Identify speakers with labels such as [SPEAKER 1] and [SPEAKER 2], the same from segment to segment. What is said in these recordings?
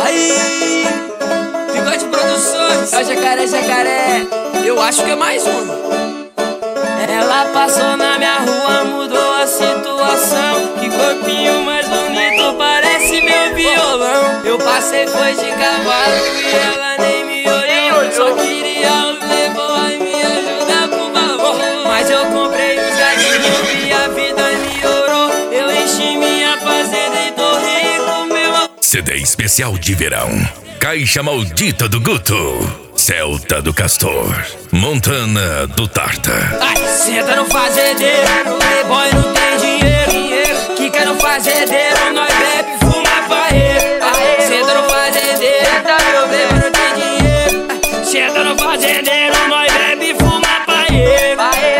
[SPEAKER 1] Aí, Bigode Produções, é o jacaré, jacaré. Eu acho que é mais uma. Ela passou na minha rua, mudou a situação. Que corpinho mais bonito, parece meu violão. Eu passei, foi de cavalo e ela nem me olhou. Só queria o playboy me ajudar por favor. Mas eu comprei os gatinhos e a vida melhorou. Eu enchi minha fazenda e tô rico, meu amor.
[SPEAKER 2] CD especial de verão. Caixa Maldita do Guto, Celta do Castor, Montana do Tarta.
[SPEAKER 1] Ai, senta no fazendeiro, playboy não tem dinheiro. Que quer no fazendeiro, nós bebe, fuma paeiro. Senta no fazendeiro, meu playboy não tem dinheiro. Senta no fazendeiro, nós bebe, fuma paeiro.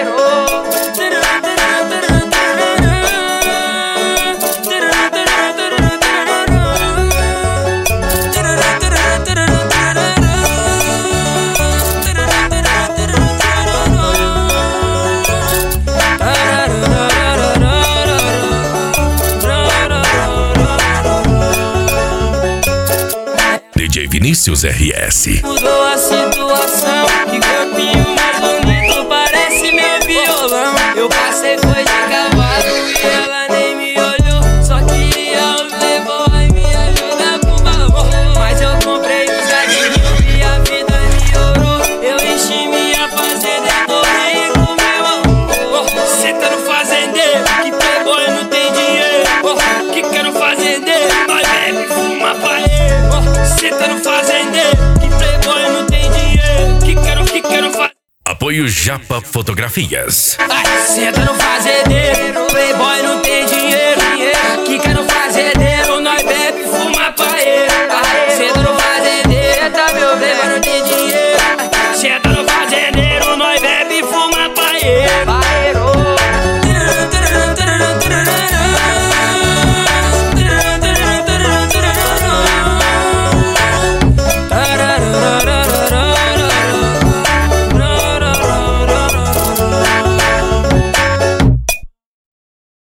[SPEAKER 2] DJ Vinícius RS.
[SPEAKER 1] Mudou a situação, que corpinho mais bonito, parece meu violão. Eu passei, foi de cavalo e ela nem me olhou. Só queria o playboy me ajudar por favor. Mas eu comprei os gatinhos e a vida melhorou. Eu enchi minha fazenda e tô rico, meu amor. Senta no fazendeiro, que playboy não tem dinheiro. Que quer no fazendeiro, nós bebe, fuma paeiro. Senta no fazendeiro, que playboy não tem dinheiro. Que quero fazer.
[SPEAKER 2] Apoio Japa Fotografias.
[SPEAKER 1] Ai, senta no fazendeiro, playboy não tem dinheiro.